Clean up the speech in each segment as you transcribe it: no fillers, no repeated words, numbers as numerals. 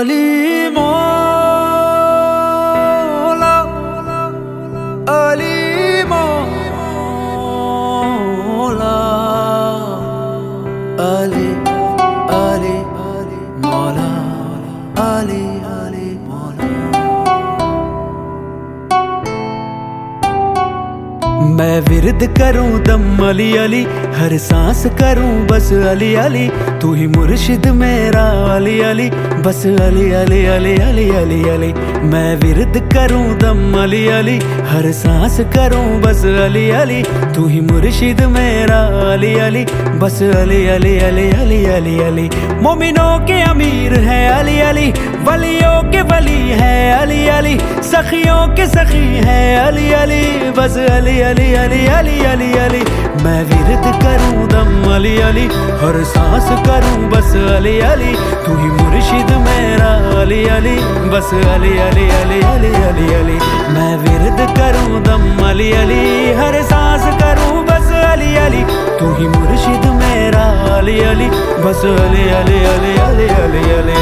अली मौला, अली मौला, अली अली अली मौला, अली अली मौला। मैं विरद करूं दम अली अली, हर सांस करूं बस अली अली। तू ही मुर्शिद मेरा अली अली, बस अली अली अली अली अली अली। मैं विरद करूं दम अली अली, हर सांस करूं बस अली अली। तू ही मुर्शिद मेरा अली अली, बस अली अली अली अली अली अली। मोमिनों के अमीर है अली अली, वलियों के वली है अली अली। सखियों के सखी है अली अली, बस अली अली अली अली अली अली। मैं विरद करूं दम अली अली, हर सांस करूं बस अली अली। तू ही मुर्शिद मेरा अली अली, बस अली अली अली अली अली अली। मैं विरद करूं दम अली अली, हर सांस करूं बस अली अली। तू ही मुर्शिद मेरा अली अली, बस अली अली अली अली अली अली।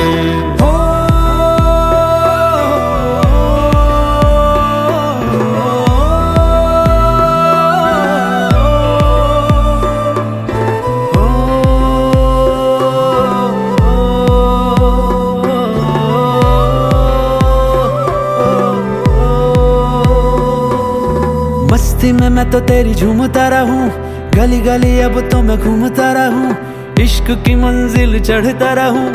मस्ती में मैं तो तेरी झूमता रहूं, गली गली अब तो मैं घूमता रहूं। इश्क की मंजिल चढ़ता रहूं।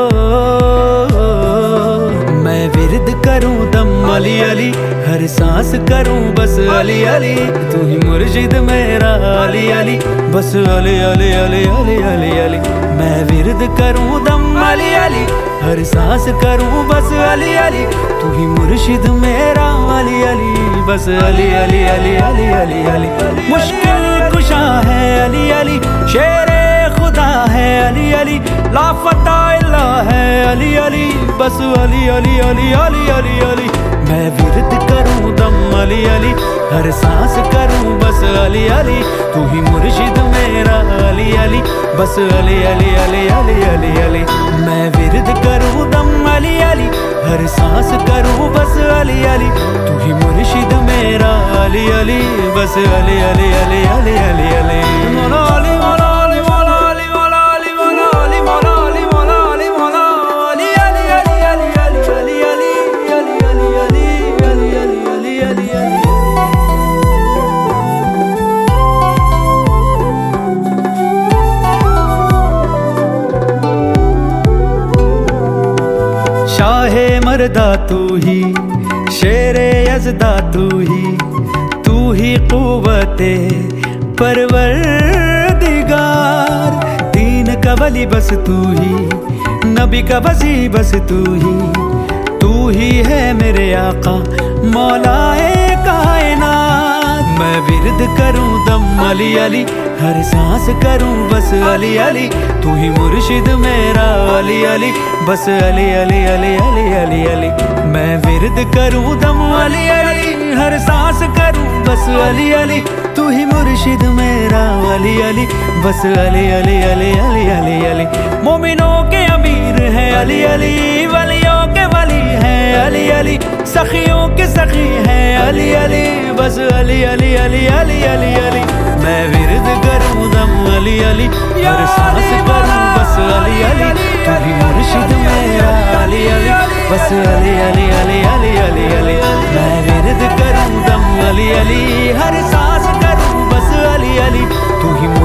मैं विरद करूं दम अली अली, हर सांस करूं बस अली अली। तू ही मुर्शिद मेरा अली अली, बस अली अली अली अली अली अली। मैं विरद करूं दम अली अली, हर सांस करूं बस अली अली। तू ही मुर्शिद मेरा अली अली, बस अली अली अली अली अली अली। मुश्किल कुशा है अली अली, शेरे खुदा है अली अली। लाफता इल्ला है अली अली, बस अली अली अली अली अली अली। मैं विरद करूं दम अली अली, हर सांस करूं बस अली अली। तू ही मुर्शिद मेरा अली अली, बस अली अली अली अली अली अली। मैं विरद करूं दम अली अली, हर सांस करूं बस अली अली। तू ही मुर्शिद मेरा अली अली, बस अली अली अली अली अली अली। मौला अली मौला अली मौला अली मौला अली मौला अली मौला अली मौला अली मौला अली अली अली अली अली अली अली अली अली अली अली अली अली अली। शाहे मर्दा तू ही, शेरे यज़दा तू ही क़ुव्वते परवरदिगार। दीन का वली बस तू ही, नबी का वसी बस तू ही है मेरे आका मौलाए कायनात। मैं विरद करूं दम अली अली, हर सांस करूं बस अली अली। तू ही मुर्शिद मेरा अली अली, बस अली अली अली अली अली अली। मैं विरद करूं दम अली अली, हर सांस करूं बस अली अली। तू ही मुर्शिद मेरा अली अली, बस अली अली अली अली अली अली। मोमिनों के अमीर है अली अली, वलियों के वली है अली अली। सखियों के सखी है अली अली, बस अली अली अली अली अली अली। मैं विरद करूं दम अली अली, हर सांस करूं बस अली अली। तू ही मुर्शिद मेरा अली अली, बस अली अली अली अली अली अली। मैं विरद करूं दम अली अली, हर सांस करूं बस अली अली। तू ही